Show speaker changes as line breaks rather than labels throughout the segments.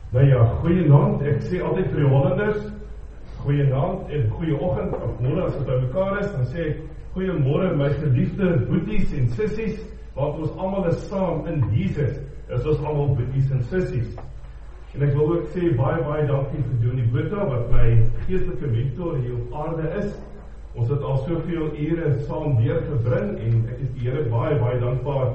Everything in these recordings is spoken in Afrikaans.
Nou ja, goeienaand, ek sê altyd vir die Hollanders, goeienaand en goeieoggend, of môre as dit by mekaar is, dan sê ek, goeiemôre my geliefde boeties en sissies, want ons almal is saam in Jesus, is ons almal boeties en sissies. En ek wil ook sê, baie dankie vir Johnny Botha, wat my geestelike mentor hier op aarde is. Ons het al soveel ure saam deurgebring, en ek is die Here baie dankbaar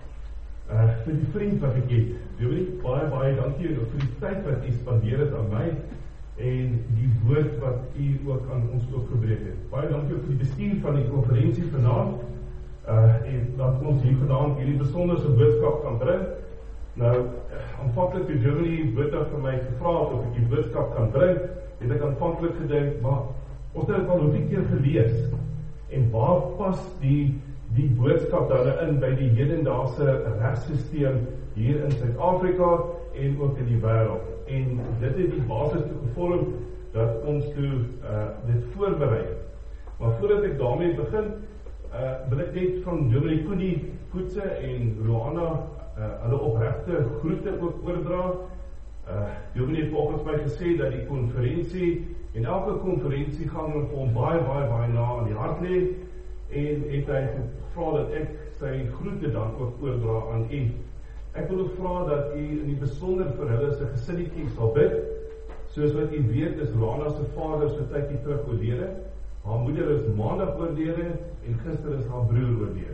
vir die vriend wat ek het. Johnny, baie dankie vir die tyd wat u spandeer het aan my, en die woord wat u ook aan ons gebreek het. Baie dankie vir die bestuur van die konferensie vanaand, en dat ons hier vandaan hierdie besonderse boodskap kan bring. Nou, aanvanklik toe Johnny Botha vir my gevra het of ek die boodskap kan bring, het ek aanvanklik gedink, maar ons het al hoeveel keer gelees, en waar pas die boodskap dan in by die hedendaagse regssysteem hier in Suid-Afrika en ook in die wêreld. En dit het die basis toe gevorm dat ons toe dit voorberei. Maar voordat ek daarmee begin, wil ek net van Dominee Koenie Koetse en Roana hulle opregte groete ook oordra. Dominee het volgens my gesê dat die konferensie en elke konferensieganger vir hom baie na aan die hart lê, en het hy gevra dat ek sy groete dan ook oordra aan u. Ek wil ook vra dat u in die besonder vir hulle se gesinnetjie sal bid. Soos wat u weet, is Roana se vader so tydjie terug oorlede. Haar moeder is maandag oorlede en gister is haar broer oorlede.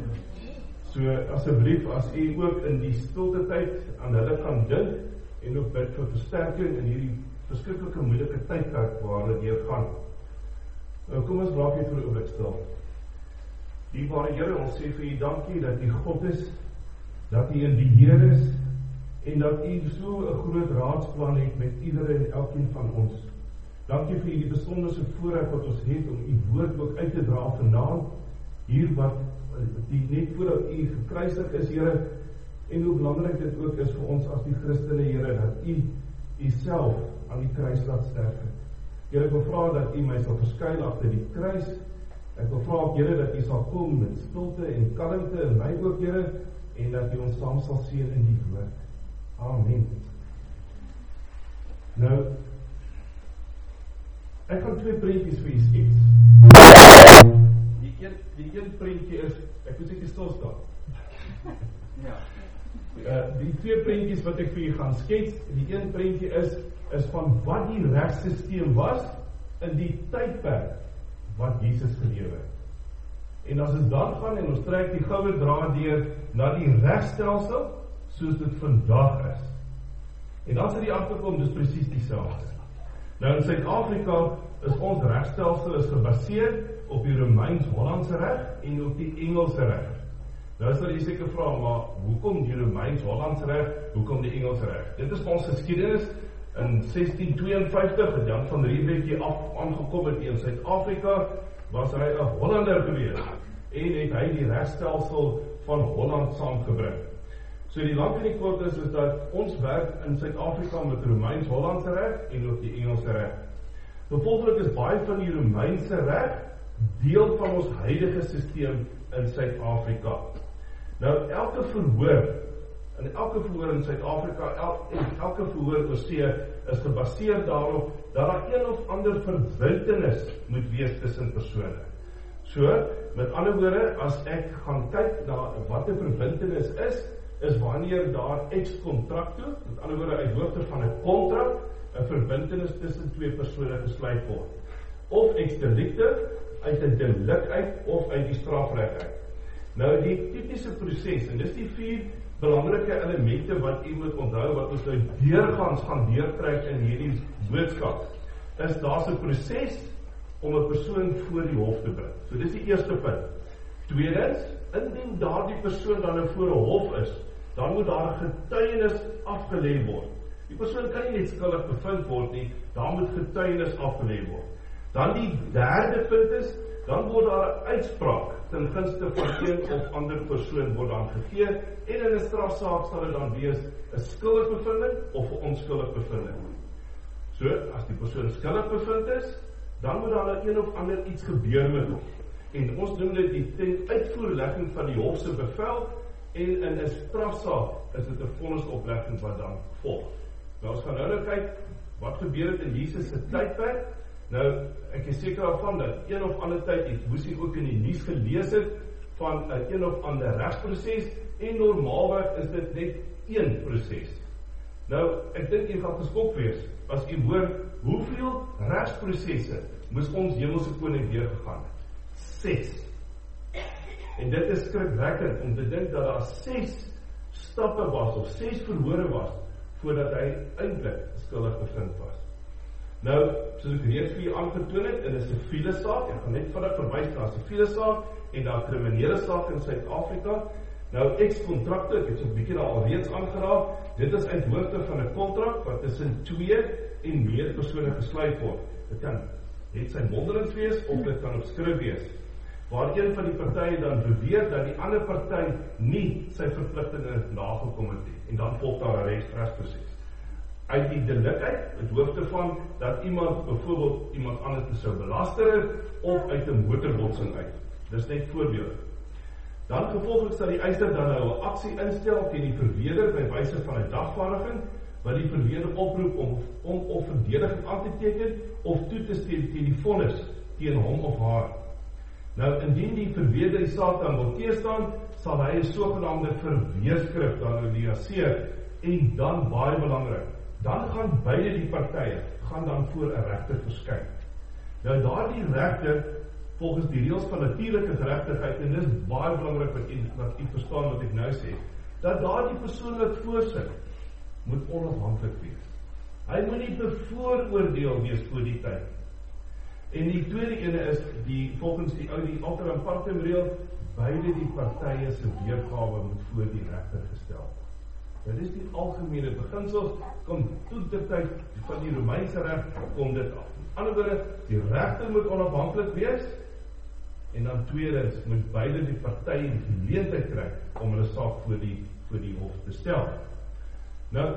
So asseblief, as u ook in die stilte tyd aan hulle kan dink en ook bid vir versterking in hierdie verskriklike moeilike tydperk waar hulle deurgaan. Nou kom ons raak hier vir 'n oomblik stil. Dierbare Here, ons sê vir u dankie dat u God is, dat u in beheer is en dat u so 'n groot raadsplan het met iedere en elkeen van ons. Dankie vir die besonderse voorreg wat ons het om u woord ook uit te dra vanaand, hier wat die net voordat u gekruisig is, Here, en hoe belangrik dit ook is vir ons as die Christene, Here, dat u self aan die kruis laat sterf het. Here, ek wil vra dat u my sal verskuil agter die kruis. Ek wil vra, Here, dat u sal kom met stilte en kalmte in my ook, Here, en dat u ons saam sal seën in die woord. Amen. Nou, ek gaan twee prentjies vir u skets. Die een prentjie is, ek moet seker stil staan. Die twee prentjies wat ek vir u gaan skets, die een prentjie is van wat die regssysteem was in die tydperk wat Jesus gelewe het. En as ons dan gaan en ons trek die goue draad deur na die regstelsel soos dit vandag is. En dan sal die agterkom, dis presies dieselfde. Nou in Suid-Afrika is ons regstelsel is gebaseer op die Romeins-Hollandse reg en op die Engelse reg. Nou sal jy seker vra, maar hoekom die Romeins-Hollandse reg, hoekom die Engelse reg? Dit is ons geskiedenis. In 1652 het Jan van Riebeeck hier aangekom het in Suid-Afrika, was hy 'n Hollander gewees en het hy die regstelsel van Holland saamgebring. So die lang en die kort is dat ons werk in Suid-Afrika met Romeins-Hollandse reg en ook die Engelse reg. Gevolglik is baie van die Romeinse reg deel van ons huidige stelsel in Suid-Afrika. Nou elke verhoor in Suid-Afrika, elke verhoor oorsee is gebaseer daarop dat daar een of ander verbintenis moet wees tussen persone. So, met ander woorde, as ek gaan kyk na wat 'n verbintenis is wanneer daar ex contracto, met ander woorde uit hoofde van 'n kontrak, 'n verbintenis tussen twee persone gesluit word. Of ex delicte, uit 'n delik uit of uit die strafreg uit. Nou die tipiese proses, en dis die 4 belangrike elemente wat u moet onthou, wat ons nou deurgaans gaan deurtrek in hierdie boodskap, is daar's 'n proses om 'n persoon voor die hof te bring. So dis die eerste punt. Tweedens, indien daardie persoon dan voor 'n hof is, dan moet daar 'n getuienis afgelê word. Die persoon kan nie net skuldig bevind word nie, daar moet getuienis afgelê word. Dan die derde punt is, dan word daar 'n uitspraak ten gunste van een of ander persoon word dan gegee, en in 'n strafsaak sal dit dan wees 'n skuldige bevinding of 'n onskuldige bevinding. So, as die persoon skuldig bevind is, dan moet daar een of ander iets gebeur met hom. En ons noem dit die ten uitvoerlegging van die hof se bevel, en in 'n strafsaak is dit 'n vonnisoplegging wat dan volg. Nou ons gaan nou kyk, wat gebeur het in Jesus se tydperk. Nou, ek is seker daarvan dat een of ander tyd, ek moes hier ook in die nuus gelees het, van een of ander regsproses, en normaalweg is dit net een proses. Nou, ek dink jy gaan geskok wees, as jy hoor, hoeveel regsprosesse moes ons hemelse koning deurgegaan het? 6. En dit is skrikwekkend om te dink dat daar 6 stappe was, of 6 verhore was, voordat hy eintlik skuldig bevind was. Nou, soos ek reeds vir jou aangetoon het, en dit is 'n siviele saak, ek gaan net vinnig verwys na 'n siviele saak, en daar 'n kriminele saak in Suid-Afrika. Nou, ex-kontrakte, ek het so 'n bietjie daar alreeds aangeraak, dit is uit hoogte van 'n kontrak, wat tussen 2 en meer persone gesluit word. Dit kan net sy mondelings wees, of dit kan op skrif wees, waar een van die partye dan beweer dat die ander party nie sy verpligtinge nagekom het nie, en dan volg daar 'n regsproses. Uit die delik uit, het hoofde van dat iemand byvoorbeeld iemand anders sou belaster het, of uit 'n motorbotsing uit. Dis net voorbeeld. Dan gevolglik sal die eiser dan nou 'n aksie instel teen die verweerder by wyse van 'n dagvaardiging, wat die verweerder oproep om of verdediging aan te teken, of toe te stem teen die vonnis teen hom of haar. Nou, indien die verweerder die saak dan wil teestaan, sal hy 'n sogenaamde verweerskrif dan leaseer, en dan baie belangrik, dan gaan beide die partye gaan dan voor 'n regter verskyn. Nou daardie regter, volgens die reëls van natuurlike geregtigheid, en dis baie belangrik wat u verstaan wat ek nou sê, dat daardie persoon wat voorsit, moet onafhanklik wees. Hy moet nie bevooroordeel wees voor die tyd. En die tweede ene is, volgens die alteram partem reël, beide die partye se weergawe moet voor die regter gestel word. Dit is die algemene beginsels, kom toe die tyd van die Romeinse reg, kom dit af. In ander woorde, die regter moet onafhanklik wees, en dan tweedens moet beide die partye die geleentheid kry om hulle saak voor die hof te stel. Nou,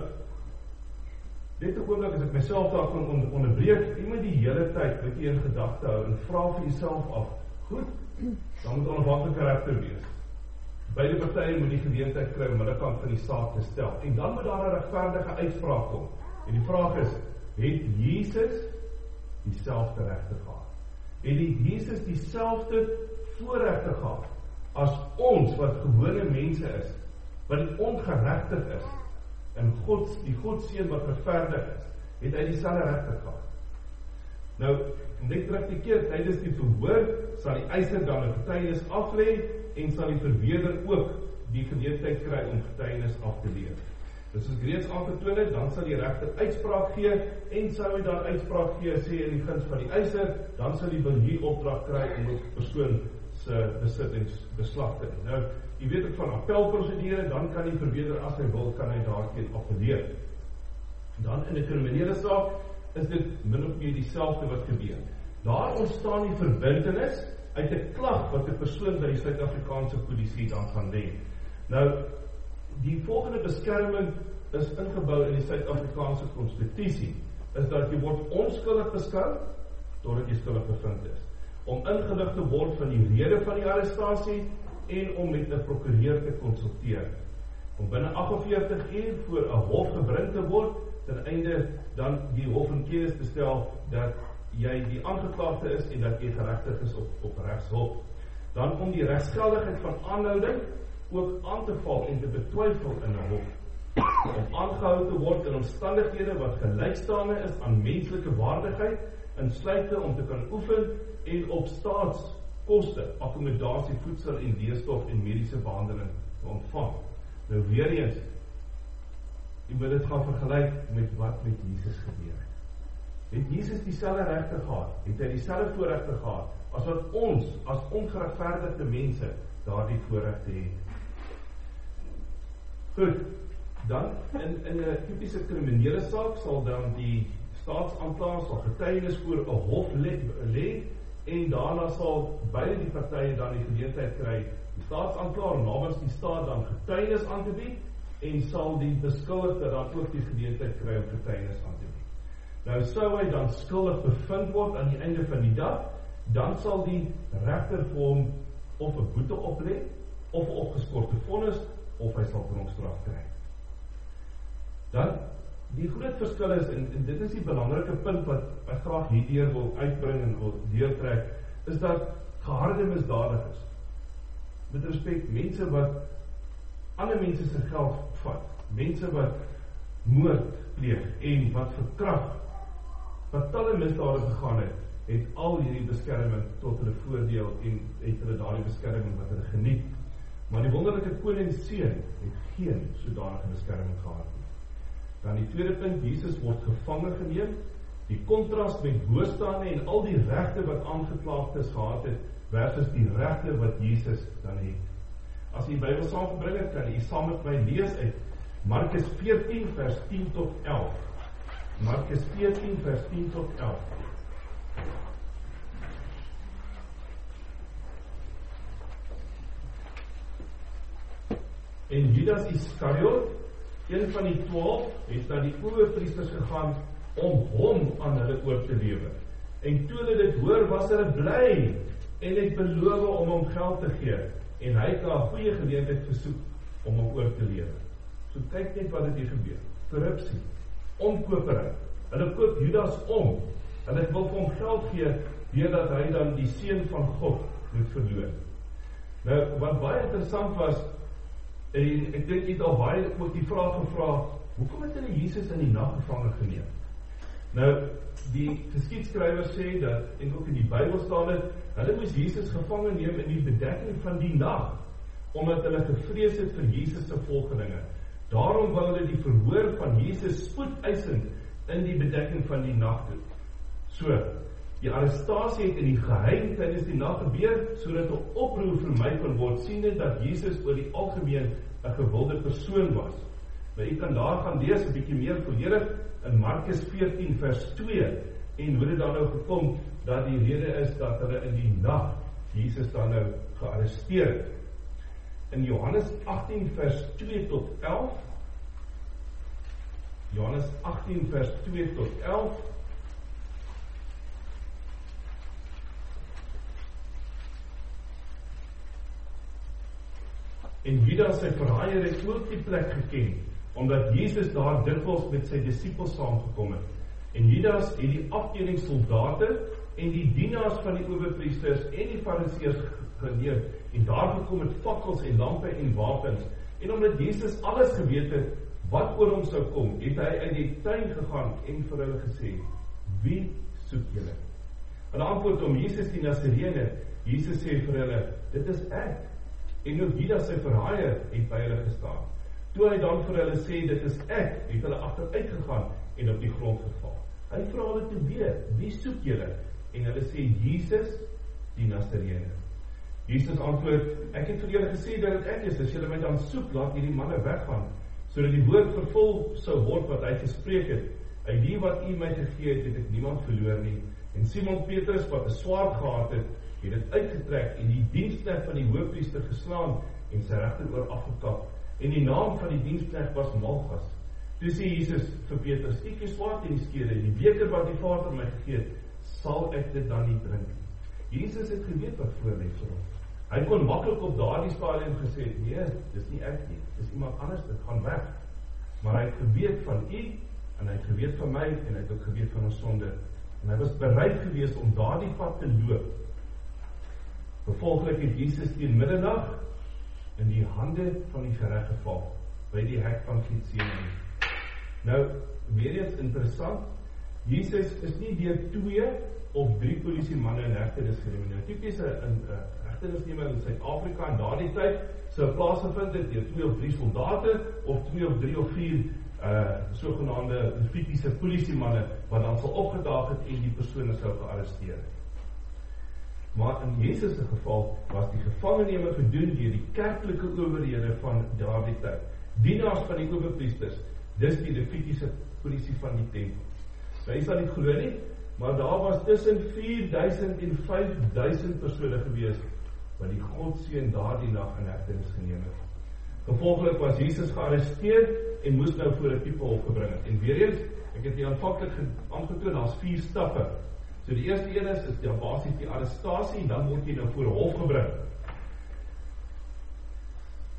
dit ook as ek myself daar kan onderbreek, jy moet die hele tyd met jy in gedagte hou en vra vir jouself af, goed, dan moet onafhanklike regter wees. Beide partye moet die geleentheid kry om hulle kant van die saak te stel. En dan moet daar 'n regverdige uitspraak kom. En die vraag is, het Jesus dieselfde regte gehad? Het Jesus dieselfde voorregte gehad as ons wat gewone mense is, wat die ongeregtig is, en die Godseun wat regverdig is, het hy dieselfde regte gehad? Nou, net terug die keer, tydens die verhoor, sal die eiser dan 'n getuienis aflê, en sal die verweerder ook die geleentheid kry om getuienis af te lewer. Dus as reeds aangetoon het, dan sal die regter uitspraak gee, en sou hy dan uitspraak gee, sê in die guns van die eiser, dan sal die wil hier opdrag kry om die persoon se besittings beslag te neem. Nou, jy weet ook van appelprosedure, dan kan die verweerder as hy wil, kan hy daarteen appeleer. Dan in 'n kriminele saak, is dit min of meer dieselfde wat gebeur. Daar ontstaan die verbintenis uit 'n klag wat 'n persoon by die Suid-Afrikaanse polisie dan gaan lê. Nou, die volgende beskerming is ingebou in die Suid-Afrikaanse konstitusie, is dat jy word onskuldig beskou, totdat jy skuldig bevind is. Om ingelig te word van die rede van die arrestasie, en om met 'n prokureur te konsulteer. Om binne 48 uur voor 'n hof gebring te word, ten einde dan die hof in kennis te stel, dat jy die aangeklaagde is, en dat jy geregtig is op regshulp. Dan om die regsgeldigheid van aanhouding ook aan te val en te betwyfel in 'n hof. Om aangehou te word in omstandighede wat gelykstaande is aan menslike waardigheid, insluitende om te kan oefen, en op staatskoste, akkommodasie, voedsel en leesstof en mediese behandeling te ontvang. Nou weer eens, jy moet dit gaan vergelyk met wat met Jesus gebeur het. Het Jesus dieselfde regte gehad? Het hy dieselfde voorregte gehad, as wat ons, as ongeregverdigde mense, daardie voorregte het? Goed, dan, in 'n tipiese kriminele saak, sal dan die staatsaanklaer sal getuienis voor 'n hof lê, en daarna sal beide die partye dan die geleentheid kry, die staatsaanklaer namens die staat dan getuienis aan te bied, en sal die beskuldigde dan ook die geleentheid kry om getuienis aan te bied. Nou sou hy dan skuldig bevind word aan die einde van die dag, dan sal die regter vir hom of 'n boete oplê, of 'n opgeskorte vonnis, of hy sal tronkstraf kry. Dan die groot verskil is, en dit is die belangrike punt wat ek graag hierdeur wil uitbring en wil deurtrek, is dat geharde misdadigers, met respek, mense wat ander mense se geld vat, mense wat moord pleeg en wat verkrag, wat talle misdade begaan het al hierdie beskerming tot hulle voordeel en het hulle daardie beskerming wat hulle geniet. Maar die wonderlike koning seun het geen sodanige beskerming gehad nie. Dan die tweede punt, Jesus word gevange geneem, die kontras met hoogstaande en al die regte wat aangeklaagdes gehad het, versus die regte wat Jesus dan het. As jy die Bybel saamgebring het, kan jy saam met my lees uit Markus 14 vers 10 tot 11. Markus 14 vers 10 tot 11. En Judas Iskariot, een van die 12, het na die owerpriesters gegaan om hom aan hulle oor te lewer. En toe hulle dit hoor, was hulle bly en het beloof om hom geld te gee. En hy het 'n goeie geleentheid gesoek om hom oor te lewer. So kyk net wat dit hier gebeur. Korrupsie, omkopery. Hulle koop Judas om. Hulle wil vir hom geld gee, deurdat hy dan die seun van God moet verloon. Nou, wat baie interessant was, en ek dink jy het al baie ook die vraag gevra, hoekom het hulle Jesus in die nag gevange geneem? Nou, die geskiedskrywer sê dat, en ook in die Bybel staan dit, hulle moes Jesus gevange neem in die bedekking van die nag, omdat hulle gevrees het vir Jesus se volgelinge. Daarom wou hulle die verhoor van Jesus spoedeisend in die bedekking van die nag doen. So, die arrestasie het in die geheim tydens die nag gebeur, sodat 'n oproer vermy kon word, siende dat Jesus oor die algemeen 'n gewilde persoon was. Nou, jy kan daar gaan lees 'n bietjie meer volledig in Markus 14 vers 2, en hoe dit dan nou gekom, dat die rede is dat hulle in die nag Jesus dan nou gearresteer het. In Johannes 18 vers 2 tot 11, Johannes 18 vers 2 tot 11, en Judas sy verraaier het ook die plek geken, omdat Jesus daar dikwels met sy disippels saamgekom het. En Judas het die afdeling soldate en die dienaars van die owerpriesters en die fariseërs geneem, en daar gekom met fakkels en lampe en wapens. En omdat Jesus alles geweet het wat oor hom sou kom, het hy uit die tuin gegaan en vir hulle gesê, wie soek julle? Hulle antwoord om Jesus die Nasareëner. Jesus sê vir hulle, dit is ek. En ook Judas sy verraaier het by hulle gestaan. Toe hy dan vir hulle sê, dit is ek, het hulle agteruit gegaan en op die grond geval. Hy vra hulle toe weer, wie soek julle? En hulle sê, Jesus die Nasareëner. Jesus antwoord, ek het vir julle gesê dat dit ek is, as julle my dan soek, laat hierdie manne weggaan, sodat die woord vervul sou word wat hy gespreek het. Uit die wat u my gegee het, het ek niemand verloor nie. En Simon Petrus, wat 'n swaard gehad het dit uitgetrek en die diensknegt van die hoofpriester geslaan en sy regteroor afgekap. En die naam van die diensknegt was Malchus. Toe sê Jesus vir Petrus, steek jou swaard in die skede, die beker wat die Vader my gegee het, sal ek dit dan nie drink nie. Jesus het geweet wat voor lê vir hom. Hy kon maklik op daardie stadium gesê, nee, dis nie ek nie, dis iemand anders, dit gaan weg. Maar hy het geweet van u, en hy het geweet van my, en hy het ook geweet van ons sonde. En hy was bereid geweest om daardie pad te loop. Gevolglik het Jesus teen middernag in die hande van die gereg geval, by die hek van Getsemane. Nou, weer eens interessant, Jesus is nie deur 2 of 3 polisiemanne in hegtenis geneem nie. Typies 'n hegtenisnemer in Suid-Afrika in daardie tyd sou plaasgevind het deur 2 of 3 soldate of 2 of 3 of 4 sogenaamde Levitiese polisiemanne wat dan sal opgedaag het en die persone sou gearresteer het. Maar in Jesus se geval was die gevangeneming gedoen deur die kerklike owerhede van daardie tyd. Dienaars van die owerpriesters, dis die Levitiese polisie van die tempel. Nou, jy sal nie glo nie, maar daar was tussen 4.000 en 5.000 persone gewees wat die Godseun daardie nag in hegtenis geneem het. Gevolglik was Jesus gearresteer en moes nou voor 'n people gebring het. En weer eens, ek het die aanvanklik aangetoon, daar's 4 stappe. So die eerste een is ja, basies die arrestasie, dan word jy nou voor 'n hof gebring.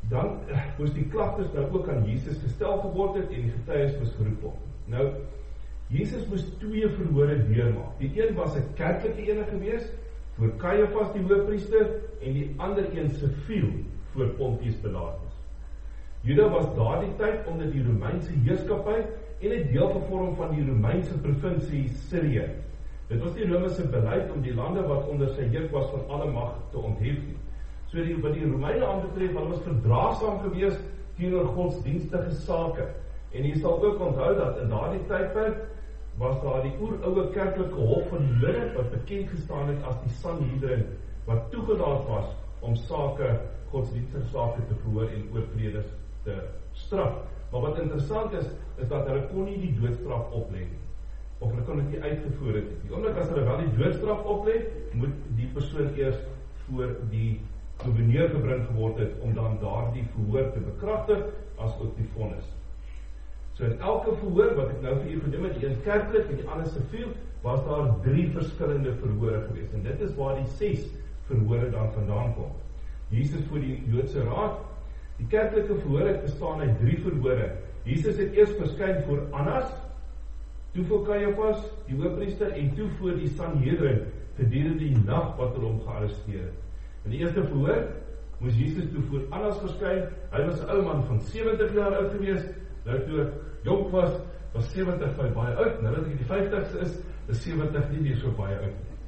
dan moes die klagtes nou ook aan Jesus gestel geword het en die getuies moes geroep word. Nou, Jesus moes 2 verhore deurmaak. Die een was 'n kerklike ene gewees, voor Caiaphas die hoofpriester, en die ander een siviel voor Pontius Pilatus. Juda was daardie tyd onder die Romeinse heerskappy en het deel gevorm van die Romeinse provinsie Sirië. Dit was die Romeinse beleid om die lande wat onder sy heerk was van alle mag te onthef nie. So wat die Romeine aanbetref, hulle was verdraagsaam gewees teenoor godsdienstige sake. En jy sal ook onthou dat in daardie tydperk was daar die oeroue kerklike hof van die Jode wat bekend gestaan het as die Sanhedrin, wat toegelaat was om godsdienstige sake te verhoor en oortreders te straf. Maar wat interessant is dat hulle kon nie die doodstraf oplê nie. Of hulle kon dit nie uitgevoer het nie. Die oomblik as hulle wel die doodstraf oplê, moet die persoon eers voor die gouverneur gebring geword het om dan daardie verhoor te bekragtig as ook die vonnis. So in elke verhoor wat ek nou vir u genoem het, die een kerklik en die ander siviel, was daar 3 verskillende verhore gewees. En dit is waar die 6 verhore dan vandaan kom. Jesus voor die Joodse raad. Die kerklike verhoor het bestaan uit 3 verhore. Jesus het eers verskyn voor Annas, toe voor Caiaphas, die hoofpriester, en toe voor die Sanhedrin gedurende die nag wat hulle hom gearresteer het. In die eerste verhoor moes Jesus toe voor Annas verskyn. Hy was 'n ou man van 70 jaar oud gewees. Nou toe ek jonk was 70 vir baie oud. Nou dat ek in die 50's is 70 nie meer so baie oud nie.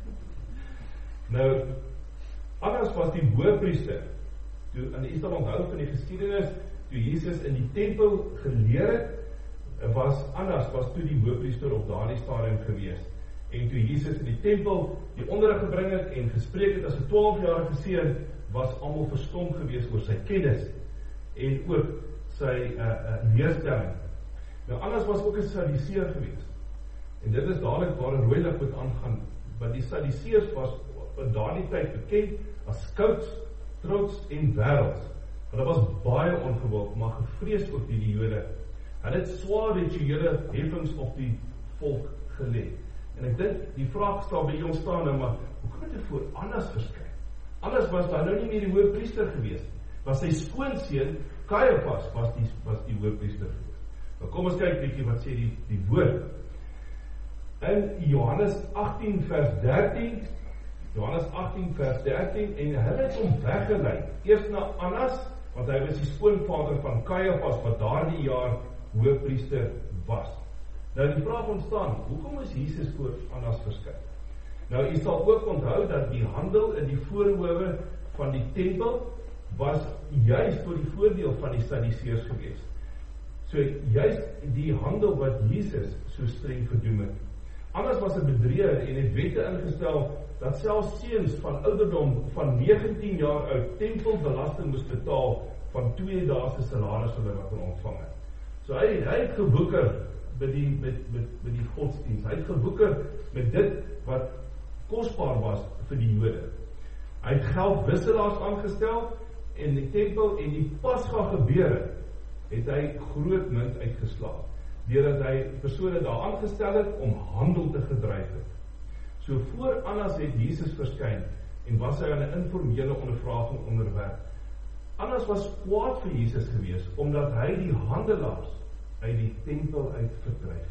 Nou, Annas was die hoofpriester. Toe in die Israel onthou van die geskiedenis, toe Jesus in die tempel geleer het, Annas was toe die hoofpriester op daardie stadium gewees. En toe Jesus in die tempel die onderrig gebring het en gespreek het as 'n 12-jarige seun, was almal verstom gewees oor sy kennis en ook sy leerstelling. Nou Annas was ook 'n Sadduseer gewees. En dit is dadelik waar 'n rooi lig moet aangaan, want die Sadduseërs was in daardie tyd bekend as skouts, trots en wêrelds. Hulle was baie ongewild, maar gevrees ook deur die Jode. Hulle het swaar rituele heffings op die volk gelê. En ek dink die vraag staan by ons staan nou, maar hoe kom dit voor Annas verskyn? Annas was dan nou nie meer die hoofpriester gewees nie. Was sy skoonseun Caiaphas was die hoofpriester gewees. Nou kom ons kyk bietjie wat sê die woord. In Johannes 18 vers 13, en hulle het hom weggelei, eers na Annas, want hy was die skoonvader van Caiaphas, wat daardie jaar hoofpriester was. Nou die vraag ontstaan, hoekom is Jesus voor Annas verskyn? Nou jy sal ook onthou dat die handel in die voorhowe van die tempel was juist tot die voordeel van die Sadduseërs gewees. So juist die handel wat Jesus so streng verdoem het. Annas was 'n bedrieger en het wette ingestel dat selfs seuns van ouderdom van 19 jaar oud tempelbelasting moes betaal van 2 dae se salaris wat hulle ontvang het. So hy het gewoeker met die godsdienst. Hy het gewoeker met dit wat kosbaar was vir die Jode. Hy het geldwisselaars aangestel in die tempel en die Pasga gebeure het hy groot munt uitgeslaag, deurdat hy persone daar aangestel het om handel te gedryf het. So voor Annas het Jesus verskyn en was hy aan 'n informele ondervraging onderwerp. Annas was kwaad vir Jesus gewees, omdat hy die handelaars uit die tempel uit verdryf.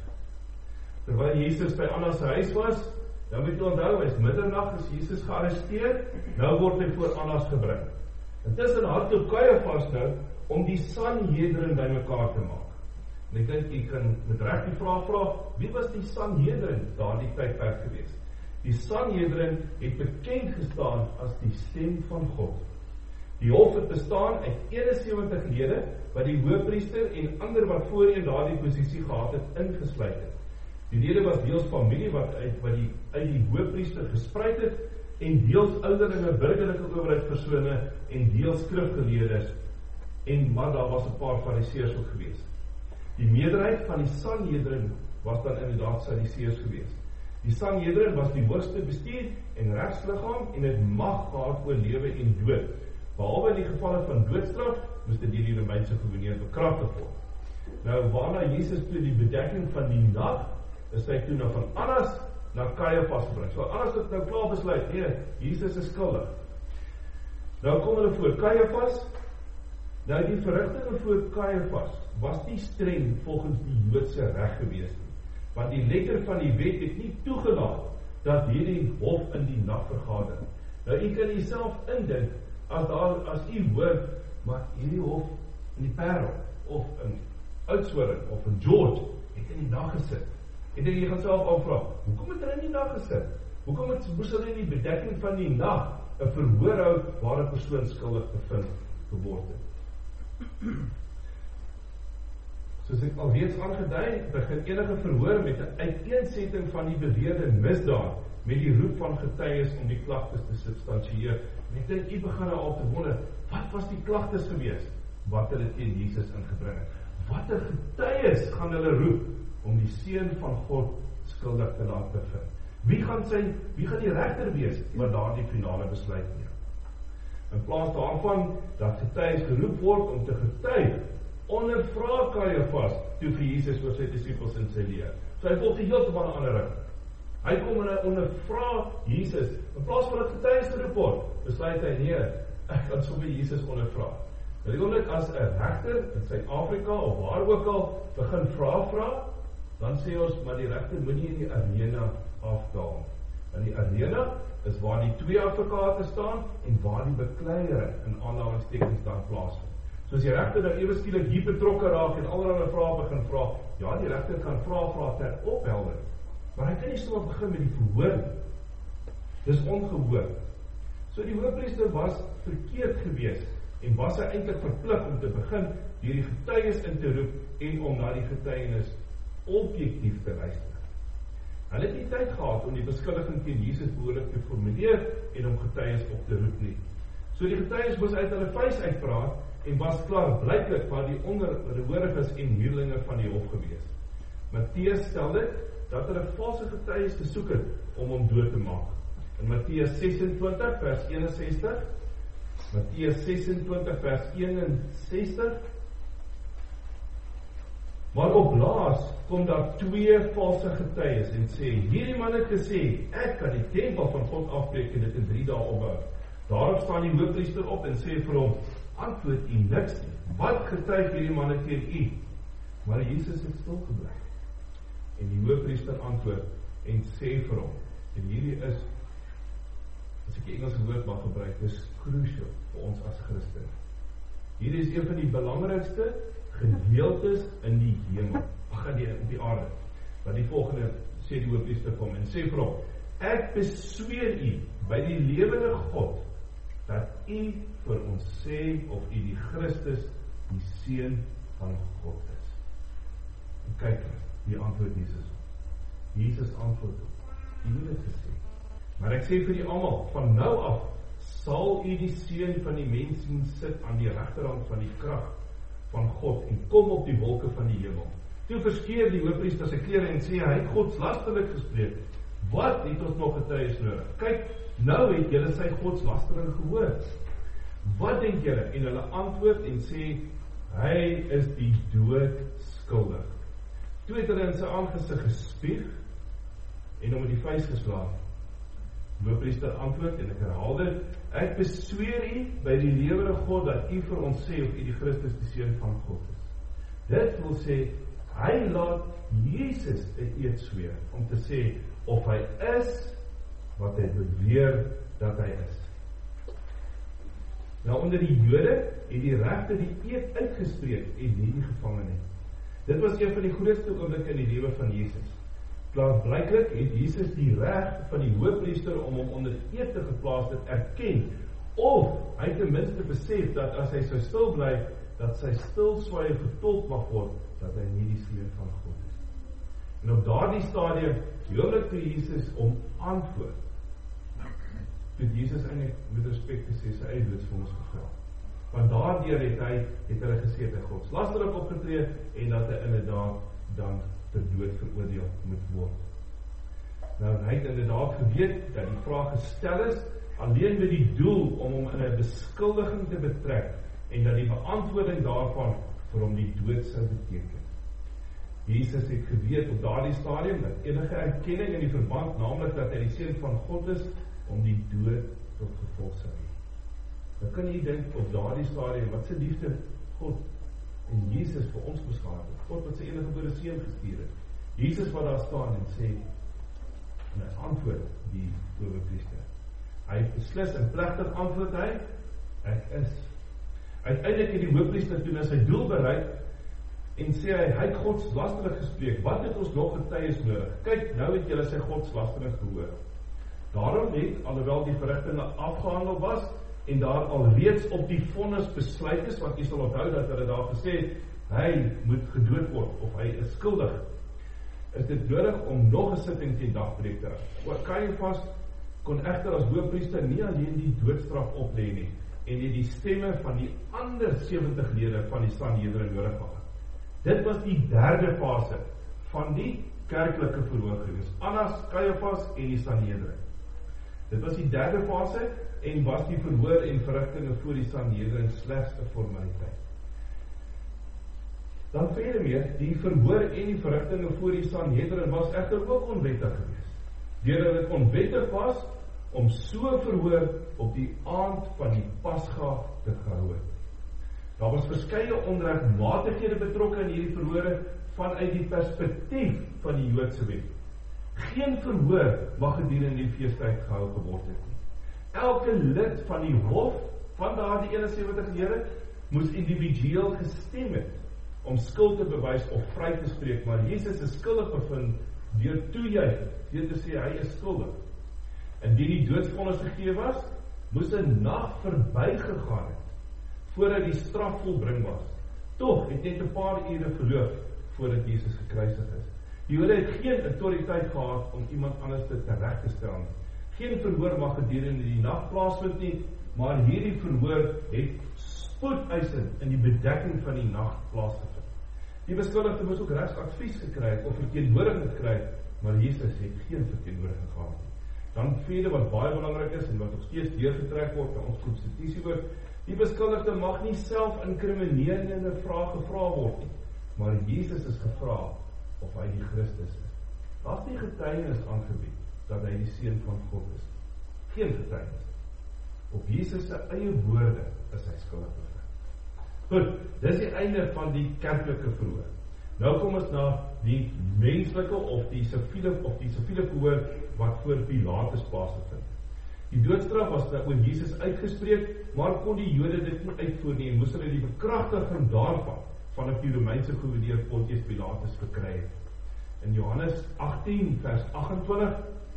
Terwyl Jesus by Annas se huis was, nou moet jy onthou, is middernag is Jesus gearresteer, nou word hy voor Annas gebring. Intussen hardloop Caiaphas nou om die Sanhedrin bymekaar te maak. En ek dink jy kan met reg die vraag vra, wie was die Sanhedrin daardie tydperk gewees? Die Sanhedrin het bekend gestaan as die stem van God. Die hof het bestaan uit 71 lede wat die hoofpriester en ander wat voorheen daardie posisie gehad het ingesluit het. Die lede was deels familie wat uit die hoofpriester gespruit het en deels ouderlinge burgerlike owerheidspersone en deels skrifgeleerdes maar daar was 'n paar fariseërs ook gewees. Die meerderheid van die Sanhedrin was dan inderdaad Sadduseërs gewees. Die Sanhedrin was die hoogste bestuur en regsliggaam en het mag gehad oor lewe en dood. Behalwe in die gevalle van doodstraf, moes dit deur die Romeinse gouverneur bekragtig word. Nou, waarna Jesus toe die bedekking van die nag, is hy toe nou van Annas na Caiaphas gebring. So Annas het nou klaar besluit, nee, Jesus is skuldig. Nou kom hulle voor Caiaphas, Nou die verrigtinge voor Kajafas was nie streng volgens die Joodse reg gewees nie, want die letter van die wet het nie toegelaat dat hierdie hof in die nag vergader. Nou u kan jouself indink, as u hoor, maar hierdie hof in die Parel, of in Oudtshoorn, of in George, het in die nag gesit. Ek dink jy gaan self afvra, hoekom het hulle in die nag gesit? Hoekom moes hulle in die bedekking van die nag 'n verhoor hou waar 'n persoon skuldig bevind geword het? Soos ek alreeds aangedui, begin enige verhoor met 'n uiteensetting van die beweerde misdaad met die roep van getuies om die klagtes te substantieer. En ek dink u begin nou al te wonder, wat was die klagtes gewees wat hulle teen Jesus ingebring het? Watter getuies gaan hulle roep om die Seun van God skuldig te laat bevind? Wie gaan die regter wees wat daardie finale besluit neem? In plaas daarvan dat getuies geroep word om te getuig, ondervra Kajafas toe vir Jesus oor sy disippels en sy leer. So hy volg heeltemal 'n ander rigting. Hy kom en ondervra Jesus. In plaas van dat getuies geroep word, besluit hy, nee, ek gaan sommer Jesus ondervra. Nou die oomblik as 'n regter in Suid-Afrika of waar ook al begin vra, dan sê ons, maar die regter moet nie in die arena afdaal. In die arena is waar die twee advokate staan en waar die bekleiering in aanhalingstekens dan plaasvind. So as die regter nou ewe skielik hier betrokke raak en allerlei vrae begin vra, ja, die regter kan vra ter opheldering, maar hy kan nie sommer begin met die verhoor. Dis ongehoor. So die hoofpriester was verkeerd gewees en was hy eintlik verplig om te begin deur die getuies in te roep en om na die getuienis objektief te luister. Hulle het nie tyd gehad om die beskuldiging teen Jesus behoorlik te formuleer en om getuies op te roep nie. So die getuies moes uit hulle vuis uitpraat en was klaar blyklik maar die onderhoriges en huurlinge van die hof gewees. Matteus stel dit dat hulle valse getuies gesoek het om hom dood te maak. In Matteus 26 vers 61, Matteus 26 vers 61, maar op laas kom daar twee valse getuies en sê, hierdie man het gesê, ek kan die tempel van God afbreek en dit in 3 dae opbou. Daarop staan die hoofpriester op en sê vir hom, antwoord u niks nie, wat getuig hierdie manne teen u? Maar Jesus het stil gebly. En die hoofpriester antwoord en sê vir hom, en hierdie is, as ek die Engelse woord mag gebruik, is crucial vir ons as Christen. Hierdie is een van die belangrikste gedeeltes in die hemel, op die aarde. Want die volgende sê die hoofpriester kom en sê vir hom, ek besweer u by die lewende God dat u vir ons sê of u die Christus, die Seun van God is. En kyk, die antwoord Jesus. Jesus antwoord op, u het dit gesê. Maar ek sê vir die almal, van nou af sal u die Seun van die mens sien sit aan die regterhand van die krag van God en kom op die wolke van die hemel. Toe verskeur die hoofpriester sy klere en sê, hy het godslasterlik gespreek. Wat het ons nog getuies nodig? Kyk, nou het julle sy godslastering gehoor. Wat denk julle? En hulle antwoord en sê, hy is die dood skuldig. Toe het hulle in sy aangesig gespieg en hom in die vuis geslaan. Die hoofpriester antwoord en ek herhaal dit, ek besweer u by die lewende God dat u vir ons sê of u die Christus die Seun van God is. Dit wil sê, hy laat Jesus 'n eed sweer om te sê of hy is wat hy beweer dat hy is. Nou onder die Jode het die regter die eed uitgespreek en nie die gevangene. Dit was een van die grootste oomblikke in die lewe van Jesus. Klaarblyklik het Jesus die reg van die hoofpriester om hom onder eed te geplaas het erken, of hy ten minste besef dat as hy sou stil bly, dat sy stilswye getolk mag word, dat hy nie die Seun van God is. En op daardie stadium, die oomblik toe Jesus om antwoord, toe Jesus eintlik met respek gesê sy eie doodsvonnis gevra. Want daardeur het hulle gesê dat hy godslasterlik opgetree en dat hy inderdaad dan ter dood veroordeel moet word. Nou, hy het inderdaad geweet dat die vraag gestel is alleen met die doel om hom in 'n beskuldiging te betrek en dat die beantwoording daarvan vir hom die dood sou beteken. Jesus het geweet op daardie stadium dat enige erkenning in die verband, naamlik dat hy die Seun van God is, om die dood tot gevolg sou hê. Dan kan jy dink op daardie stadium, wat se liefde God en Jesus vir ons moes gehad het. God wat sy enige gebore seun gestuur het. Jesus wat daar staan en sê, en hy antwoord die owerpriester. Hy beslis en plegtig antwoord hy, ek is. Uiteindelik het die hoofpriester toe na sy doel bereik en sê hy het godslasterig gespreek. Wat het ons nog getuies nodig? Kyk, nou het julle sy godslastering gehoor. Daarom het, alhoewel die verrigtinge afgehandel was en daar al reeds op die vonnis besluit is, want jy sal onthou dat hulle daar gesê het, hy moet gedood word of hy is skuldig, is dit nodig om nog 'n sitting teen dagbreek te hou. Kajafas kon egter as hoofpriester nie alleen die doodstraf oplê nie en het die stemme van die ander 70 lede van die Sanhedrin nodig gehad. Dit was die derde fase van die kerklike verhoor gewees. Annas, Kajafas en die Sanhedrin. Dit was die derde fase en was die verhoor en verrigtinge voor die Sanhedrin slegs 'n formaliteit. Dan verder meer, die verhoor en die verrigtinge voor die Sanhedrin was egter ook onwettig geweest. Deurdat dit onwettig was om so verhoor op die aand van die Pasga te gehou het. Daar was verskeie onregmatighede betrokke in hierdie verhore vanuit die perspektief van die Joodse wet. Geen verhoor mag gedurende die feestyd gehou geword het nie. Elke lid van die hof van daardie 71 lede moes individueel gestem het om skuld te bewys of vry te spreek, maar Jesus is skuldig bevind deur toejuig, deur te sê hy is skuldig. Indien die doodsvonnis gegee was, moes 'n nag verbygegaan het voordat die straf volbring was. Tog het net 'n paar ure verloop voordat Jesus gekruisig is. Die Jode het geen autoriteit gehad om iemand anders te reg te stel nie. Geen verhoor mag gedurende die nag plaasvind nie, maar hierdie verhoor het spoedeisend in die bedekking van die nag plaasgevind. Die beskuldigde moes ook regsadvies gekry het of verteenwoordiging gekry het, maar Jesus het geen verteenwoordiging gehad nie. Dan vierde wat baie belangrik is en wat nog steeds deurgetrek word in ons konstitusie ook, die beskuldigde mag nie self inkriminerende vrae gevra word nie, maar Jesus is gevra of hy die Christus is. Daar's nie getuienis aangebied dat hy die seun van God is. Geen getuienis. Op Jesus se eie woorde is hy skuldig bevind. Goed, dis die einde van die kerklike verhoor. Nou kom ons na die menslike of die siviele verhoor wat voor Pilatus plaasgevind. Die doodstraf was oor Jesus uitgespreek, maar kon die Jode dit nie uitvoer nie en moes hulle die bekragtiging daarvan van die Romeinse gouverneur Pontius Pilatus verkry het. In Johannes 18 vers 28,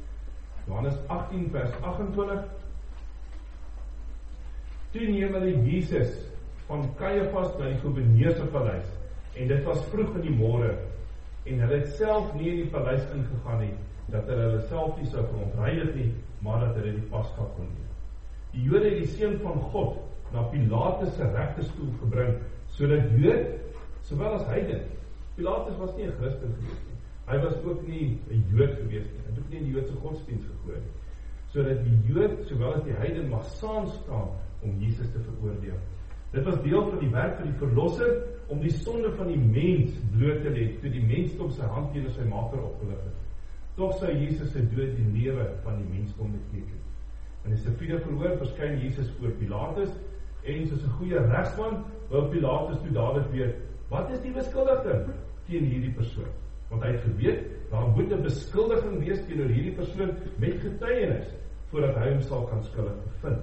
toe neem hulle Jesus van Kajafas na die gouverneur se paleis, en dit was vroeg in die môre, en hulle het self nie in die paleis ingegaan nie, dat hulle self nie sou verontheilig nie, maar dat hulle die Pasga kon neem. Die Jode het die seun van God na Pilatus se regterstoel gebring, sodat Jood, sowel as heiden, Pilatus was nie 'n Christen gewees nie, hy was ook nie 'n Jood gewees nie, hy het ook nie in die Joodse godsdienst geglo nie, sodat die Jood, sowel as die heiden, mag saam staan om Jesus te veroordeel. Dit was deel van die werk van die verlosser, om die sonde van die mens bloot te lê, toe die mensdom sy hand teenoor sy maker opgelig het. Tog sou Jesus se dood die lewe van die mensdom beteken. In die siviele verhoor verskyn Jesus voor Pilatus, en soos 'n goeie regsman, wou Pilatus toe dadelik weet, wat is die beskuldiging teen hierdie persoon? Want hy het geweet, daar moet 'n beskuldiging wees teenoor hierdie persoon met getuienis, voordat hy hom sal kan skuldig bevind.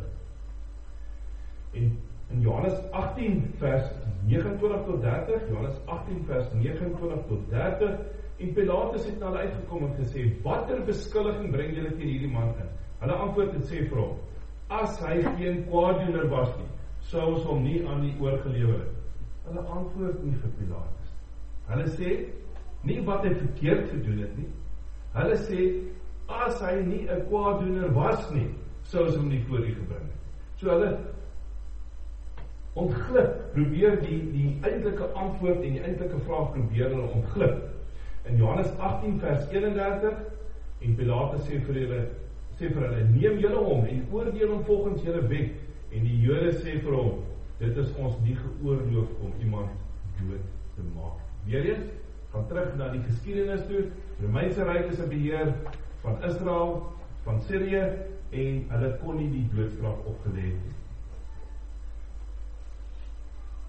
En in Johannes 18 vers 29 tot 30, en Pilatus het na hulle uitgekom en gesê, watter beskuldiging bring julle teen hierdie man in? Hulle antwoord en sê vir hom, as hy geen kwaaddoener was nie, sou ons hom nie aan die oorgelewer het. Hulle antwoord nie vir Pilatus. Hulle sê, nie wat hy verkeerd gedoen het nie. Hulle sê, as hy nie 'n kwaaddoener was nie, sou ons hom nie voor u gebring het. So hulle ontglip, probeer die eintlike antwoord en die eintlike vraag probeer hulle ontglip. In Johannes 18 vers 31, en Pilatus sê vir hulle, neem julle hom en oordeel hom volgens julle wet, en die Jode sê vir hom, dit is ons nie geoorloof om iemand dood te maak. Weereens, gaan terug na die geskiedenis toe, Romeinse Ryk is 'n beheer van Israel, van Syrië, en hulle kon nie die doodstraf opgelê het.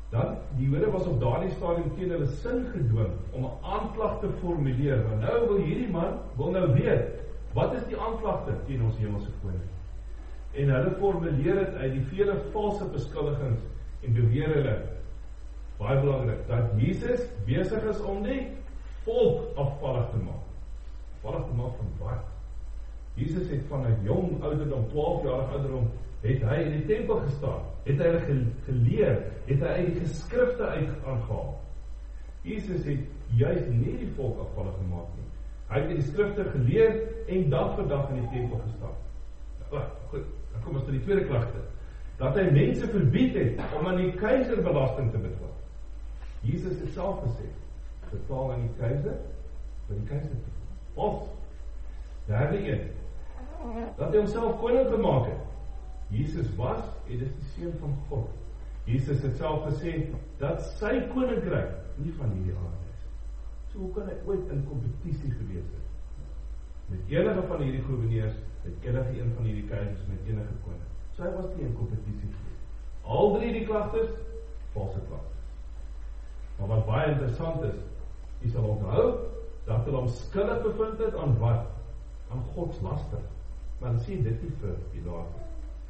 Dan, die Jode was op daardie stadium teen hulle sin gedwing om 'n aanklag te formuleer, want nou wil hierdie man nou weet, wat is die aanklagte teen ons hemelse koning? En hulle formuleer dit uit die vele valse beskuldigings en beweer hulle, baie belangrik, dat Jesus besig is om die volk afvallig te maak. Afvallig te maak van wat? Jesus het van 'n jong ouderdom, 12-jarige ouderdom, het hy in die tempel gestaan, het hy hulle geleer, het hy uit die geskrifte aangehaal. Jesus het juist nie die volk afvallig gemaak nie. Hy het die skrifte geleer en dag vir dag in die tempel gestaan. Goed, dan kom ons tot die tweede klagte. Dat hy mense verbied het om aan die keiser belasting te betaal. Jesus het self gesê, betaal aan die keiser, vir die keiser te betaal. Of, derde een, dat hy homself koning gemaak het. Jesus was, en dis die seun van God. Jesus het self gesê, dat sy koninkryk nie van hierdie aarde is. So hoe kan hy ooit in kompetisie gewees het? Met enige van hierdie gouverneurs, met enige een van hierdie keisers, met enige koning. So hy was nie in kompetisie gewees. Al drie die klagtes, valse klagtes. Maar wat baie interessant is, jy sal onthou, dat hulle hom skuldig bevind het aan wat? Aan godslaster. Maar dan sê dit nie vir Pilatus.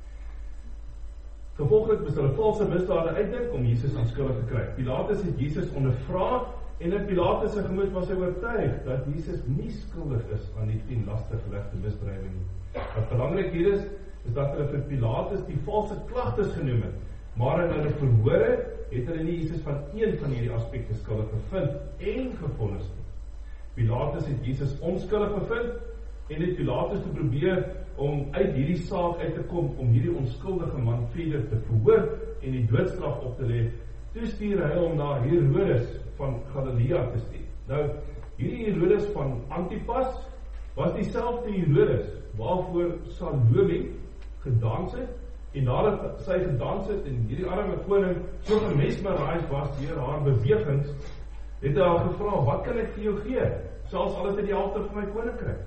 Gevolglik moes hulle valse misdade uitdink om Jesus onskuldig te kry. Pilatus het Jesus ondervra en in Pilatus se gemoed was hy oortuig dat Jesus nie skuldig is aan die 10 lastergelegde misdrywe nie. Wat belangrik hier is dat hulle vir Pilatus die valse klagtes genoem het, maar in hulle verhore het hulle nie Jesus van een van hierdie aspekte skuldig bevind en gevonnis nie. Pilatus het Jesus onskuldig bevind en het Pilatus te probeer om uit hierdie saak uit te kom, om hierdie onskuldige man verder te verhoor en die doodstraf op te lê. Toe stuur hy hom na Herodes van Galilea te stuur. Nou, hierdie Herodes van Antipas was dieselfde Herodes waarvoor Salome gedans het, en nadat sy gedans het en hierdie arme koning so gemesmeriseerd was deur haar bewegings, het hy haar gevra, wat kan ek vir jou gee? Selfs al is dit die helfte van my koninkryk.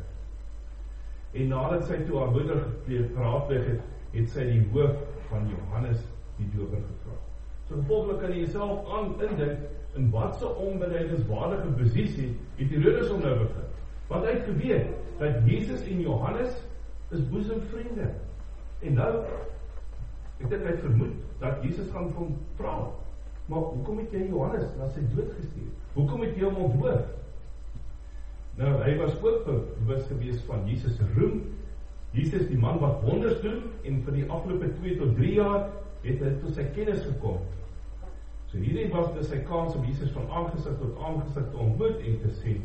En nadat sy toe haar moeder geraadpleeg het, het sy die hoof van Johannes die Doper gevra. So gevolglik kan jy jouself indink in wat se onbenydenswaardige posisie het Herodes hom nou begin. Want hy het geweet dat Jesus en Johannes is boesemvriende. En nou, ek dink hy het vermoed dat Jesus gaan vir hom vra, maar hoekom het jy Johannes na sy dood gestuur? Hoekom het jy hom onthoofd? Nou, hy was ook bewus gewees van Jesus se roem. Jesus die man wat wonders doen, en vir die afgelope 2 tot 3 jaar het hy tot sy kennis gekom. So hierdie was dus sy kans om Jesus van aangesig tot aangesig te ontmoet en te sien.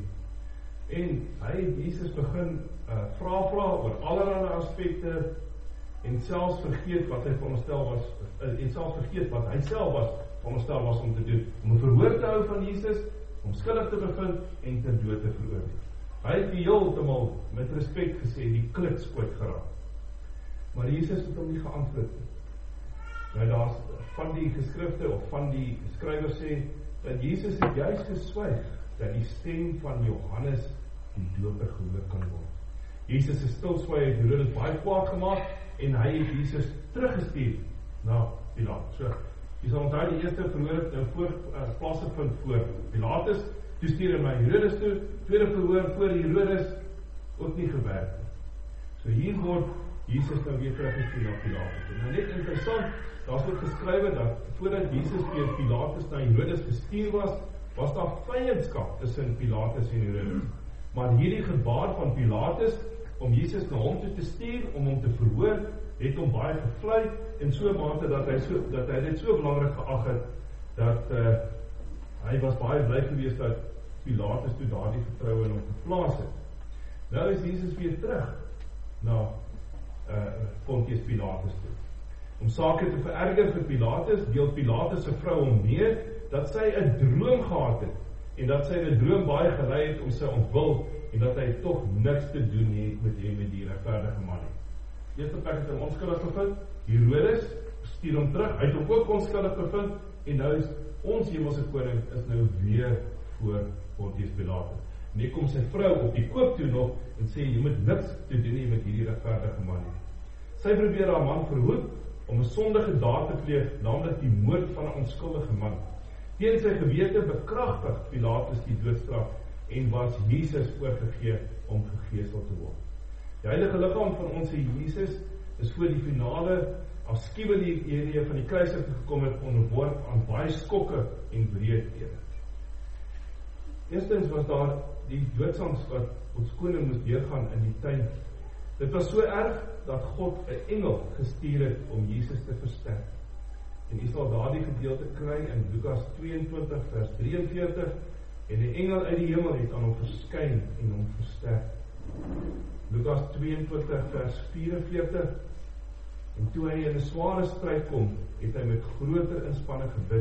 En hy het Jesus begin vra oor allerlei aspekte en selfs vergeet wat hy veronderstel was, en selfs vergeet wat hy self was veronderstel was om te doen, om 'n verhoor te hou van Jesus, om skuldig te bevind en ter dood te veroordeel. Hy het heeltemal met respek gesê die klitskoot geraak. Maar Jesus het hom nie geantwoord nie. Nou daar's van die geskrifte of van die skrywers sê dat Jesus het juis geswyg dat die stem van Johannes die Doper gehoor kan word. Jesus is stilswyg, Herodes baie kwaad gemaak en hy het Jesus teruggestuur na Pilatus. So, jy sal onthou die eerste verhoor het nou plaasgevind voor Pilatus, toe stuur hy na Herodes toe, tweede verhoor voor Herodes ook nie gewerk nie. So hier word Jesus nou weer teruggestuur na Pilatus. En nou net interessant, daar is ook geskrywe dat voordat Jesus deur Pilatus na Herodes gestuur was daar vyandskap tussen Pilatus en Herodes. Maar hierdie gebaar van Pilatus om Jesus na hom toe te stuur, om hom te verhoor, het hom baie gevlei in so 'n mate dat hy dit so belangrik geag het dat hy was baie bly geweest dat Pilatus toe daardie vertroue in hom geplaas het. Nou is Jesus weer terug na Pontius Pilatus toe. Om sake te vererger vir Pilatus, deel Pilatus se vrou hom mee dat sy 'n droom gehad het en dat sy in 'n droom baie gelei het om sy ontwil en dat hy tog niks te doen het met die regverdige man nie. Eerste plek het hy onskuldig bevind, Herodes stuur hom terug, hy het hom ook onskuldig bevind en nou is ons hemelse koning is nou weer voor Pontius Pilatus. En hier kom sy vrou op die koop toe nog en sê, jy moet niks te doen nie met hierdie regverdige man nie. Sy probeer haar man verhoed om 'n sondige daad te pleeg, naamlik die moord van 'n onskuldige man. Teen sy gewete bekragtig Pilatus die doodstraf en was Jesus oorgegee om gegeesel te word. Die heilige liggaam van ons Jesus is voor die finale afskuwelike van die kruis gekom het, onderworp aan baie skokke en breedhede. Eerstens was daar die doodsangs wat ons koning moes deurgaan in die tuin. Dit was so erg dat God 'n engel gestuur het om Jesus te versterk. En jy sal daardie gedeelte kry in Lukas 22 vers 43 en die engel uit die hemel het aan hom verskyn en hom versterk. Lukas 22 vers 44 en toe hy in 'n sware stryd kom, het hy met groter inspanning gebid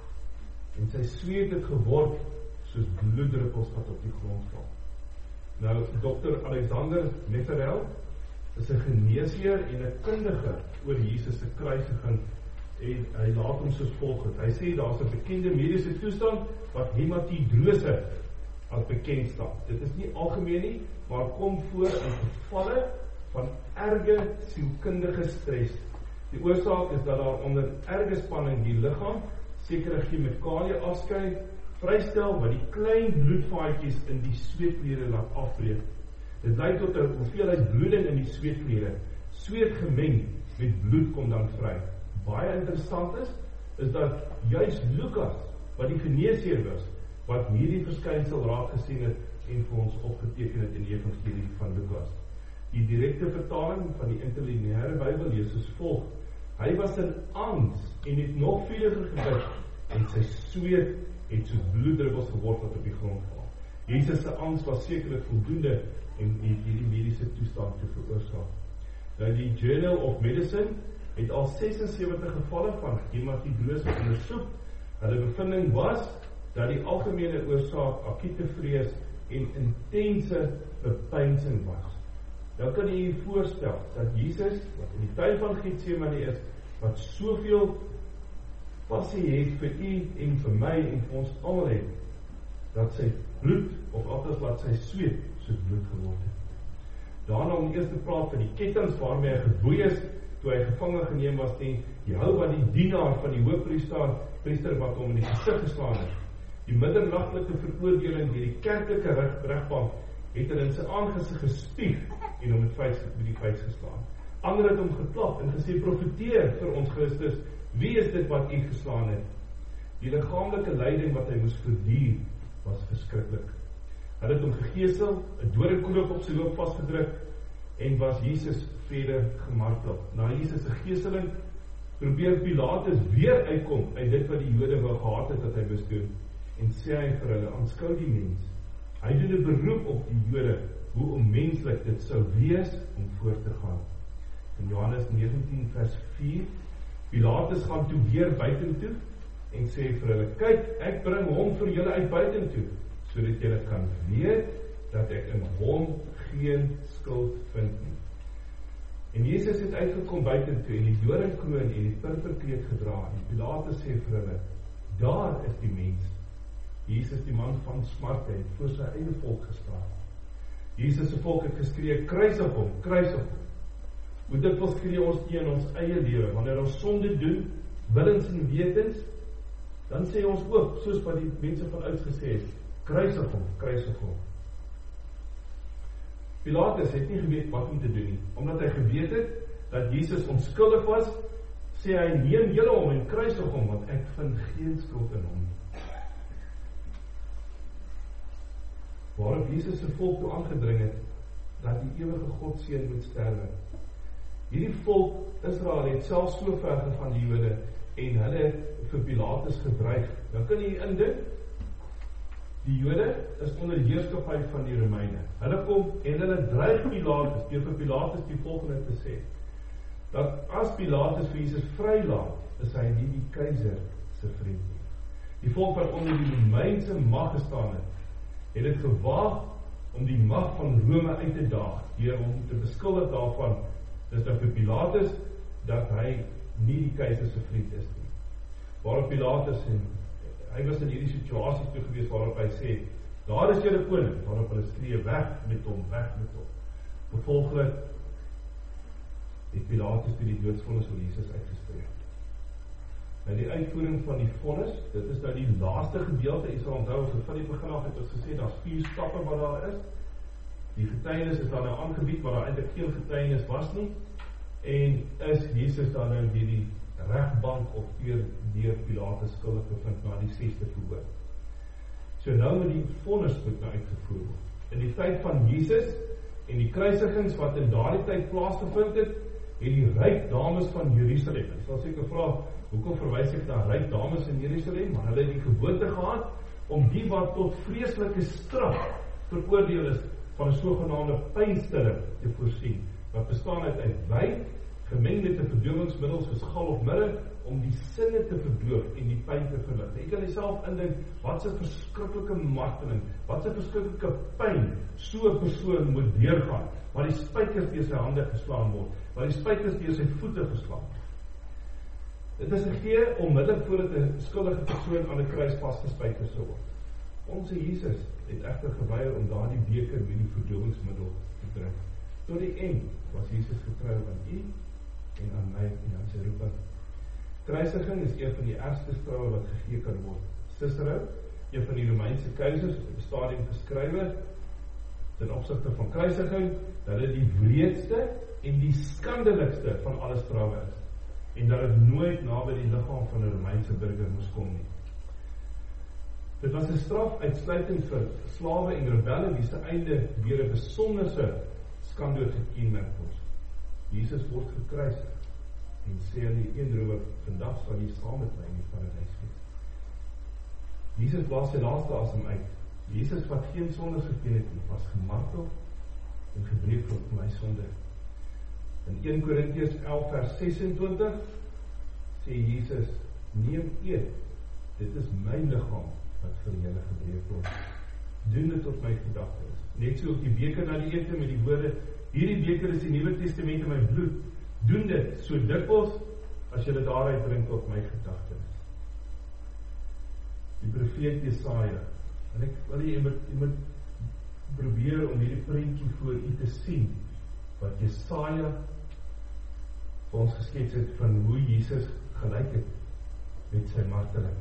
en sy sweet het geword soos bloeddruppels wat op die grond val. Nou, Dr. Alexander Neferel is 'n geneesheer en 'n kundige oor Jesus se kruisiging en hy laat hom soos volg het. Hy sê daar's 'n bekende mediese toestand wat hematidrose as bekend staan. Dit is nie algemeen nie, maar kom voor in gevalle van erge sielkundige stres. Die oorsaak is dat daar onder erge spanning die liggaam sekere chemikalie afskei, vrystel wat die klein bloedvaatjies in die sweetkliere laat afbreek. Dit lei tot 'n hoeveelheid bloeding in die sweetkliere. Sweet gemeng met bloed kom dan vry. Baie interessant is dat juis Lukas, wat die geneesheer was, wat hierdie verskynsel raak gesien het en vir ons opgeteken het in die evangelie van Lukas. Die direkte vertaling van die interlineêre Bybel lees soos volg: Hy was in angs en het nog veiliger gebid en sy sweet het soos bloeddruppels geword wat op die grond val. Jesus se angs was sekerlik voldoende en hierdie mediese toestand te veroorsaak. Nou die Journal of Medicine het al 76 gevalle van hematidrose ondersoek. Hulle bevinding was dat die algemene oorsaak akute vrees en intense bepeinsing was. Nou kan jy voorstel dat Jesus, wat in die tuin van Getsemane is, wat soveel passie het vir u en vir my en vir ons almal het, dat sy bloed, of althans wat sy sweet, soos bloed geword het. Daarna om eers te praat van die kettings waarmee hy geboei is, toe hy gevangen geneem was, die hou wat die dienaar van die hoofpriester wat hom in die gesig geslaan het. Die middernagtelike veroordeling deur die kerklike regbank het hy in sy aangesig gespieg en hom met die vuis geslaan. Ander het hom geklap en gesê, profeteer vir ons Christus, wie is dit wat u geslaan het? Die liggaamlike lyding wat hy moes verduur, was verskriklik. Hy het hom gegeesel, 'n doringkoop op sy hoof vasgedruk en was Jesus verder gemartel. Na Jesus se geeseling probeer Pilatus weer uitkom uit dit wat die Jode wou gehad het dat hy moes doen en sê hy vir hulle, aanskou die mens. Hy doen 'n beroep op die Jode hoe onmenslik dit sou wees om voort te gaan. In Johannes 19 vers 4, Pilatus gaan toe weer buitentoe en sê vir hulle, kyk, ek bring hom vir julle uit buitentoe, sodat julle kan weet dat ek in hom geen skuld vind nie. En Jesus het uitgekom buitentoe en die doringkroon en die purperkleed gedra en Pilatus sê vir hulle, daar is die mens. Jesus, die man van smarte, het voor sy eie volk gestaan. Jesus se volk het geskree, kruisig hom, kruisig hom. Hoe dikwels skree ons teen ons eie lewe, wanneer ons sonde doen, willens en wetens, dan sê ons ook, soos wat die mense van ouds gesê het, kruisig hom, kruisig hom. Pilatus het nie geweet wat om te doen nie, omdat hy geweet het, dat Jesus onskuldig was, sê hy, neem julle hom en kruisig hom, want ek vind geen skuld in hom nie. Waarop Jesus se volk toe aangedring het, dat die ewige Godseun moet sterwe. Hierdie volk, Israel, het self so ver gegaan die Jode, en hulle het vir Pilatus gedreig. Dan kan jy indink, die Jode is onder heerskappy van die Romeine. Hulle kom en hulle dreig Pilatus, deur vir Pilatus die volgende te sê, dat as Pilatus vir Jesus vrylaat, is hy nie die keiser se vriend nie. Die volk wat onder die Romeinse mag gestaan het dit gewaag om die mag van Rome uit te daag, deur hom te beskuldig daarvan, dis nou vir Pilatus, dat hy nie die keiser se vriend is nie. Waarop Pilatus, hy was in hierdie situasie toe gewees, waarop hy sê, daar is julle koning, waarop hulle skree, weg met hom, weg met hom. Vervolglik het Pilatus toe die doodsvonnis oor Jesus uitgespreek. Nou die uitvoering van die vonnis, dit is nou die laaste gedeelte. Jy sal onthou, so van die begin af het ons gesê, daar's 4 stappe wat daar is. Die getuienis is dan nou aangebied, maar daar eintlik geen getuienis was nie. En is Jesus dan nou deur die regbank of deur Pilatus skuldig bevind na die 6de verhoor. So nou moet die vonnis moet nou uitgevoer word. In die tyd van Jesus en die kruisigings wat in daardie tyd plaasgevind het die ryk dames van Jerusalem. Ek sal seker vra, hoekom verwys ek na ryk dames in Jerusalem? Maar hulle het die gewoonte gehad om die wat tot vreeslike straf veroordeel is van 'n sogenaamde pynstilling te voorsien, wat bestaan uit wyn gemeng met 'n verdowingsmiddel soos gal of mirre om die sinne te verdoof en die pyn te verlig. Jy kan jouself indink wat 'n verskriklike marteling, wat 'n verskriklike pyn so 'n persoon moet deurgaan, waar die spykers deur sy hande geslaan word, waar die spykers deur sy voete geslaan word. Dit is gegee onmiddellik voordat 'n skuldige persoon aan 'n kruis vasgespijker sou word. Ons Jesus het egter geweier om daardie beker met die verdowingsmiddel te drink. Tot die eind was Jesus getrou aan u en aan my en aan sy roeping. Kruisiging is een van die ergste strawe wat gegee kan word. Cicero, een van die Romeinse keisers, het op 'n stadium geskrywe ten opsigte van kruisiging dat dit die wreedste en die skandelikste van alle strawe is en dat dit nooit naby die liggaam van 'n Romeinse burger moes kom nie. Dit was 'n straf uitsluitend vir slawe en rebelle wie se einde deur 'n besonderse skandood gekenmerk word. Jesus word gekruisig en sê aan die een rower, vandag sal jy saam met my in die paradys wees. Jesus blaas sy laaste asem uit. Jesus wat geen sonde geken het nie, was gemartel en gebreek vir my sonde. In 1 Korintiërs 11 vers 26 sê Jesus, neem eet, dit is my liggaam wat vir julle gebreek word. Doen dit tot my gedagtes. Net so op die beker na die ete met die woorde, hierdie beker is die Nuwe Testament in my bloed. Doen dit so dikwels as julle daaruit drink tot my gedagtes. Die profeet Jesaja, en ek wil jy moet probeer om hierdie prentjie voor u te sien, wat Jesaja vir ons geskets het van hoe Jesus gelyk het met sy marteling.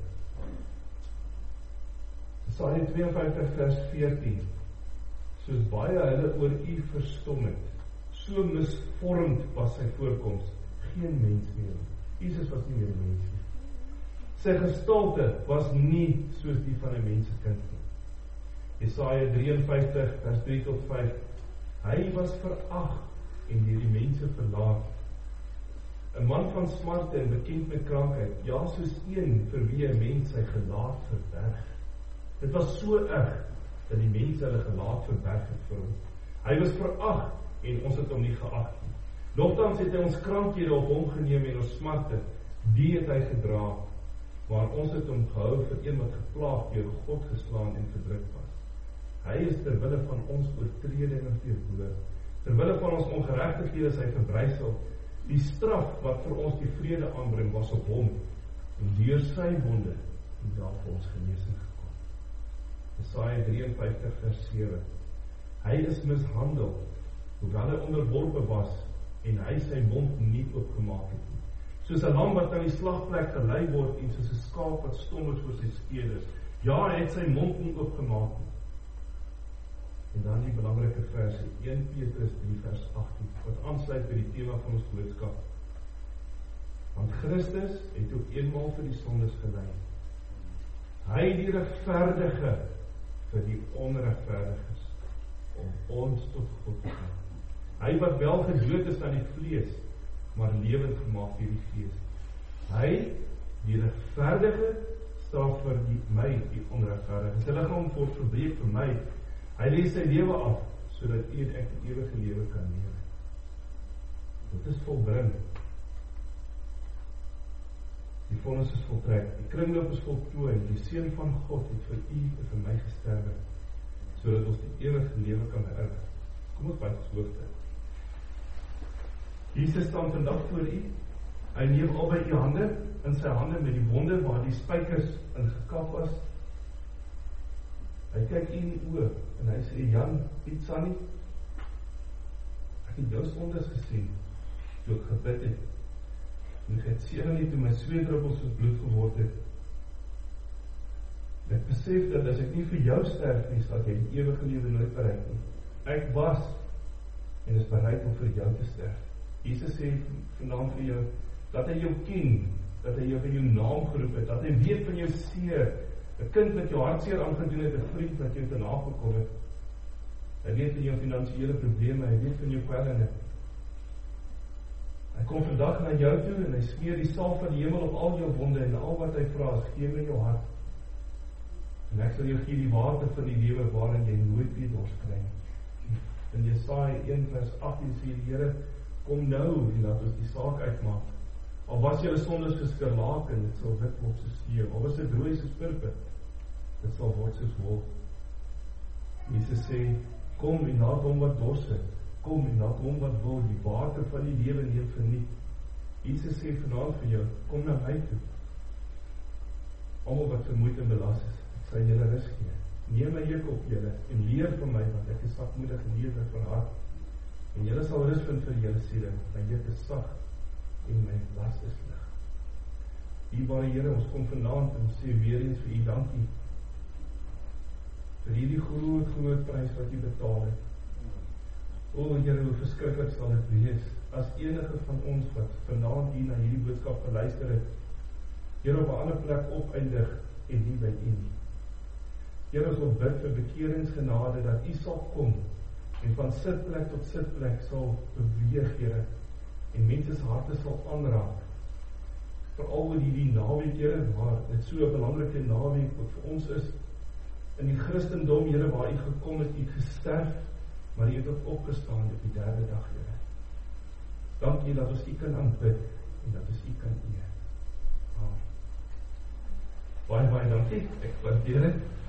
Jesaja 52 vers 14, soos baie hulle oor u verstom het, so misvormd was sy voorkoms, geen mens meer. Jesus was nie meer 'n mens nie. Sy gestalte was nie soos die van 'n mensekind nie. Jesaja 53 vers 3 tot 5, hy was verag en deur die mense verlaat. 'n man van smarte en bekend met krankheid, ja, soos een vir wie 'n mens sy gelaat verberg. Dit was so erg dat die mense hulle gelaat verberg het vir hom. Hy was verag en ons het hom nie geag nie. Nogtans het hy ons krankhede op hom geneem en ons smarte, die het hy gedra, maar ons het hom gehou vir een wat geplaag deur God geslaan en verdruk was. Hy is ter wille van ons oortredinge verhoor, ter wille van ons ongeregtighede is hy verbrysel. Die straf wat vir ons die vrede aanbring was op hom, en deur sy wonde het daar vir ons genesing gekom. Jesaja 53 vers 7, hy is mishandel, hoewel hy onderworpe was, en hy sy mond nie oopgemaak het nie. Soos 'n lam wat aan die slagplek gelei word, en soos 'n skaap wat stom is voor sy skeerders. Ja, hy het sy mond nie oopgemaak nie. En dan die belangrike verse, 1 Petrus 3 vers 18, wat aansluit by die tema van ons boodskap. Want Christus het ook eenmaal vir die sondes gelei. Hy die regverdige vir die onregverdiges, om ons tot God te bring. Hy wat wel gedood is aan die vlees, maar lewend gemaak deur die Gees. Hy die regverdige straf vir my, die onregverdige. Sy liggaam word verbreek vir my. Hy lê sy lewe af, sodat u en ek die ewige lewe kan lewe. Dit is volbring. Die vonnis is voltrek. Die kringloop is voltooi. Die Seun van God het vir u en vir my gesterwe, sodat ons die ewige lewe kan erf. Kom ons buig ons hoofde. Jesus staan vandag voor u. Hy neem albei u hande in sy hande met die wonde waar die spykers ingekap was. Hy kyk u in die oë en hy sê, Jan, Piet Sannie, ek het jou sondes gesien. toe ek gebid het, en Getsemane toe my sweetdruppels soos bloed geword het. Ek besef dat as ek nie vir jou sterf nie, sal jy die ewige lewe nooit bereik nie. Ek was en is bereid om vir jou te sterf. Jesus sê vanaand vir jou, dat hy jou ken, dat hy jou by jou naam geroep het, dat hy weet van jou seer, 'n kind wat jou hartseer aangedoen het, 'n vriend wat jou te nagekom het. Hy weet van jou finansiële probleme, hy weet van jou kwellinge. Hy kom vandag na jou toe en hy smeer die salf van die hemel op al jou wonde en al wat hy vra is, gee my jou hart. En ek sal jou gee die water van die lewe waarin jy nooit weer dors kry. In Jesaja 1 vers 18 sê die Here, kom nou en laat ons die saak uitmaak. Al was julle sondes geskerlaken, dit sal wit word soos sneeu. Al was dit rooi soos purper, dit sal word soos wol. Jesus sê, kom en laat hom wat dors het, kom en laat hom wat wil, die water van die lewe neem verniet. Jesus sê vanaand vir jou, kom na my toe. Almal wat vermoeid en belas is, ek sal julle rus gee. Neem my juk op julle en leer van my, want ek is sagmoedig en nederig van hart. En julle sal rus vind vir julle siele, want my juk is sag en my las is lig. Dierbare Here, ons kom vanaand en sê weer eens vir U dankie vir hierdie groot prys wat U betaal het. O Here, hoe verskriklik sal dit wees as enige van ons wat vanaand hier na hierdie boodskap geluister het, Here op 'n ander plek opeindig en nie by U nie. Here, ons wil bid vir bekeringsgenade dat U sal kom en van sitplek tot sitplek sal beweeg, Here, en mense se harte sal aanraak. Veral oor hierdie naweek, Here, waar dit so 'n belangrike naweek wat vir ons is in die Christendom, Here, waar U gekom het, U het gesterf, maar U het ook opgestaan op die derde dag, Here. Dankie dat ons U kan aanbid en dat ons U kan eer. Amen. Baie dankie. Ek waardeer dit.